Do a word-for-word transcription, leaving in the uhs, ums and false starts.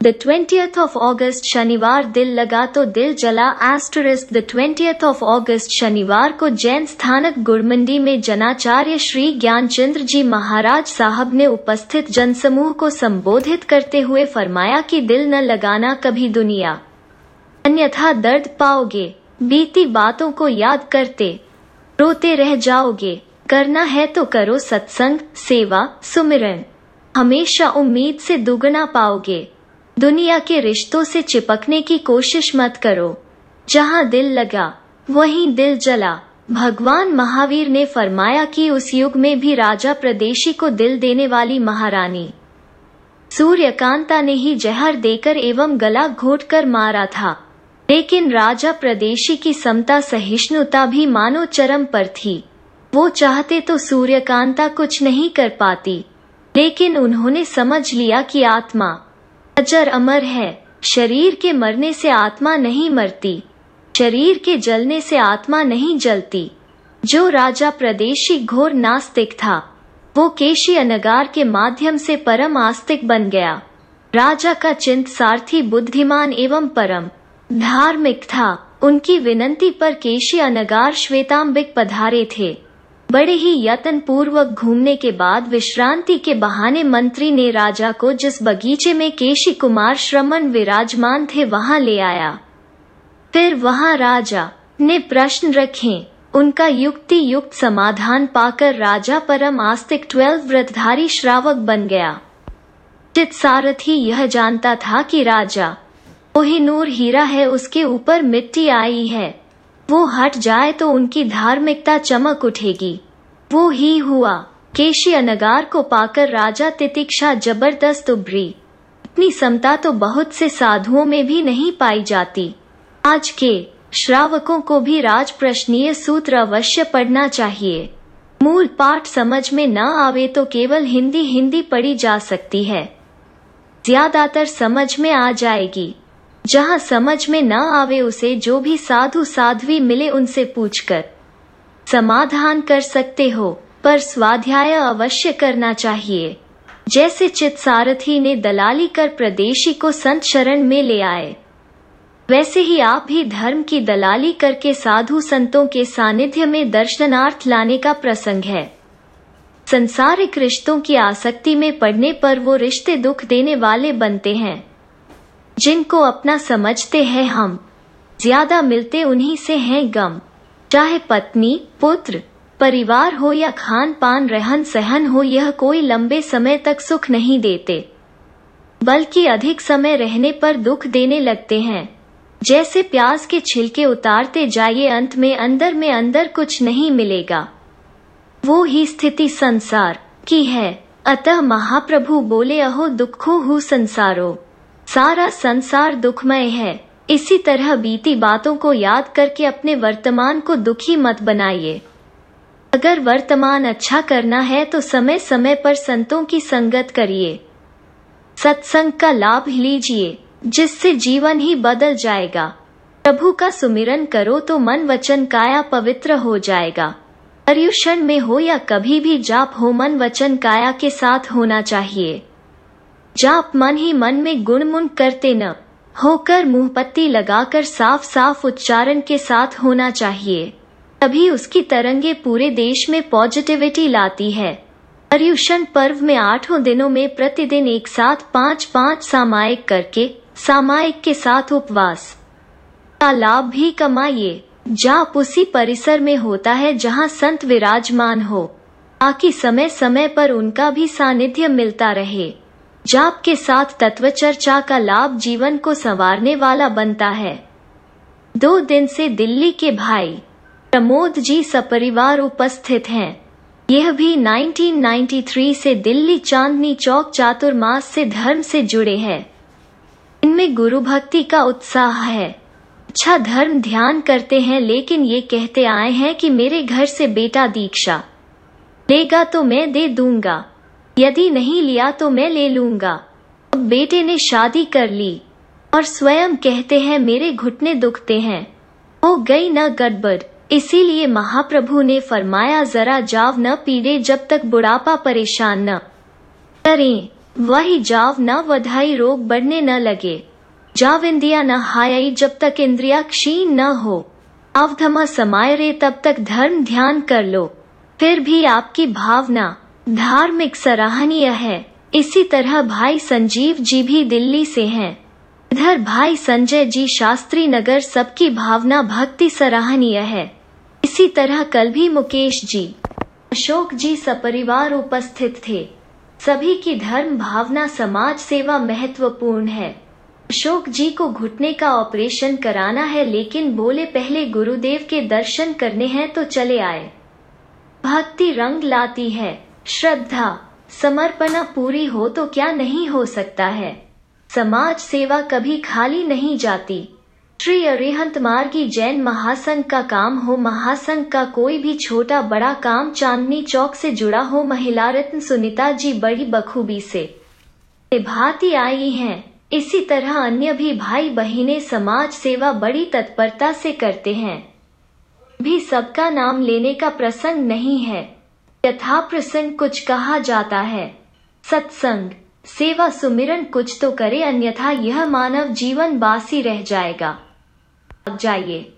The twentieth of August शनिवार दिल लगा तो दिल जला asterisk the twentieth of August शनिवार को जैन स्थानक गुड़मंडी में जनाचार्य श्री ज्ञानचंद्र जी महाराज साहब ने उपस्थित जनसमूह को संबोधित करते हुए फरमाया कि दिल न लगाना कभी दुनिया, अन्यथा दर्द पाओगे। बीती बातों को याद करते रोते रह जाओगे। करना है तो करो सत्संग, सेवा, सुमिरन, हमेशा उम्मीद से दुगना पाओगे। दुनिया के रिश्तों से चिपकने की कोशिश मत करो। जहाँ दिल लगा वहीं दिल जला। भगवान महावीर ने फरमाया कि उस युग में भी राजा प्रदेशी को दिल देने वाली महारानी सूर्यकांता ने ही जहर देकर एवं गला घोटकर मारा था। लेकिन राजा प्रदेशी की समता सहिष्णुता भी मानो चरम पर थी। वो चाहते तो सूर्यकांता कुछ नहीं कर पाती, लेकिन उन्होंने समझ लिया कि आत्मा अजर अमर है। शरीर के मरने से आत्मा नहीं मरती, शरीर के जलने से आत्मा नहीं जलती। जो राजा प्रदेशी घोर नास्तिक था, वो केशी अनगार के माध्यम से परम आस्तिक बन गया। राजा का चिंत सारथी बुद्धिमान एवं परम धार्मिक था। उनकी विनंती पर केशी अनगार श्वेतांबिक पधारे थे। बड़े ही यत्न पूर्वक घूमने के बाद विश्रांति के बहाने मंत्री ने राजा को जिस बगीचे में केशी कुमार श्रमण विराजमान थे वहां ले आया। फिर वहां राजा ने प्रश्न रखे। उनका युक्ति युक्त समाधान पाकर राजा परम आस्तिक ट्वेल्व व्रतधारी श्रावक बन गया। चित सारथी यह जानता था कि राजा कोहिनूर हीरा है, उसके ऊपर मिट्टी आई है। वो हट जाए तो उनकी धार्मिकता चमक उठेगी। वो ही हुआ। केशी अनगार को पाकर राजा तितिक्षा जबरदस्त उभरी। इतनी समता तो बहुत से साधुओं में भी नहीं पाई जाती। आज के श्रावकों को भी राजप्रश्नीय सूत्र अवश्य पढ़ना चाहिए। मूल पाठ समझ में न आवे तो केवल हिंदी हिंदी पढ़ी जा सकती है, ज्यादातर समझ में आ जाएगी। जहाँ समझ में न आवे उसे जो भी साधु साध्वी मिले उनसे पूछकर समाधान कर सकते हो, पर स्वाध्याय अवश्य करना चाहिए। जैसे चित सारथी ने दलाली कर प्रदेशी को संत शरण में ले आए, वैसे ही आप भी धर्म की दलाली करके साधु संतों के सानिध्य में दर्शनार्थ लाने का प्रसंग है। संसारिक रिश्तों की आसक्ति में पड़ने पर वो रिश्ते दुख देने वाले बनते हैं। जिनको अपना समझते हैं हम, ज्यादा मिलते उन्हीं से हैं गम। चाहे पत्नी, पुत्र, परिवार हो या खान पान, रहन सहन हो, यह कोई लंबे समय तक सुख नहीं देते, बल्कि अधिक समय रहने पर दुख देने लगते हैं। जैसे प्याज के छिलके उतारते जाइए, अंत में अंदर में अंदर कुछ नहीं मिलेगा। वो ही स्थिति संसार की है। अतः महाप्रभु बोले, अहो दुखो हु संसारो, सारा संसार दुखमय है। इसी तरह बीती बातों को याद करके अपने वर्तमान को दुखी मत बनाइए। अगर वर्तमान अच्छा करना है तो समय समय पर संतों की संगत करिए, सत्संग का लाभ लीजिए, जिससे जीवन ही बदल जाएगा। प्रभु का सुमिरन करो तो मन वचन काया पवित्र हो जाएगा। पर्युषण में हो या कभी भी जाप हो, मन वचन काया के साथ होना चाहिए। जाप मन ही मन में गुणमुन करते न होकर मुंह पत्ती लगाकर साफ साफ उच्चारण के साथ होना चाहिए, तभी उसकी तरंगे पूरे देश में पॉजिटिविटी लाती है। पर्युषण पर्व में आठों दिनों में प्रतिदिन एक साथ पाँच पाँच सामायिक करके सामायिक के साथ उपवास का लाभ भी कमाइए। जाप उसी परिसर में होता है जहाँ संत विराजमान हो, ताकि समय समय पर उनका भी सानिध्य मिलता रहे। जाप के साथ तत्व चर्चा का लाभ जीवन को संवारने वाला बनता है। दो दिन से दिल्ली के भाई प्रमोद जी सपरिवार उपस्थित हैं। यह भी उन्नीस सौ तिरानवे से दिल्ली चांदनी चौक चातुर्मास से धर्म से जुड़े हैं। इनमें गुरु भक्ति का उत्साह है, अच्छा धर्म ध्यान करते हैं, लेकिन ये कहते आए हैं कि मेरे घर से बेटा दीक्षा लेगा तो मैं दे दूंगा, यदि नहीं लिया तो मैं ले लूंगा। अब बेटे ने शादी कर ली और स्वयं कहते हैं मेरे घुटने दुखते हैं, हो गई न गड़बड़। इसीलिए महाप्रभु ने फरमाया, जरा जाव न पीड़े जब तक बुढ़ापा परेशान न करें। वही जाव न वधाई रोग बढ़ने न लगे, जाव इंद्रिया न हाई जब तक इंद्रिया क्षीण न हो, अवधमा समाये रे तब तक धर्म ध्यान कर लो, फिर भी आपकी भावना धार्मिक सराहनीय है। इसी तरह भाई संजीव जी भी दिल्ली से हैं। इधर भाई संजय जी शास्त्री नगर, सबकी भावना भक्ति सराहनीय है। इसी तरह कल भी मुकेश जी, अशोक जी सपरिवार उपस्थित थे। सभी की धर्म भावना समाज सेवा महत्वपूर्ण है। अशोक जी को घुटने का ऑपरेशन कराना है, लेकिन बोले पहले गुरुदेव के दर्शन करने हैं तो चले आए। भक्ति रंग लाती है, श्रद्धा समर्पणा पूरी हो तो क्या नहीं हो सकता है। समाज सेवा कभी खाली नहीं जाती। श्री अरिहंत मार्गी जैन महासंघ का काम हो, महासंघ का कोई भी छोटा बड़ा काम चांदनी चौक से जुड़ा हो, महिला रत्न सुनीता जी बड़ी बखूबी से निभाती आई हैं। इसी तरह अन्य भी भाई बहिनें समाज सेवा बड़ी तत्परता से करते हैं। भी सबका नाम लेने का प्रसंग नहीं है, यथा प्रसंग कुछ कहा जाता है। सत्संग सेवा सुमिरन कुछ तो करे, अन्यथा यह मानव जीवन बासी रह जाएगा। जाइए।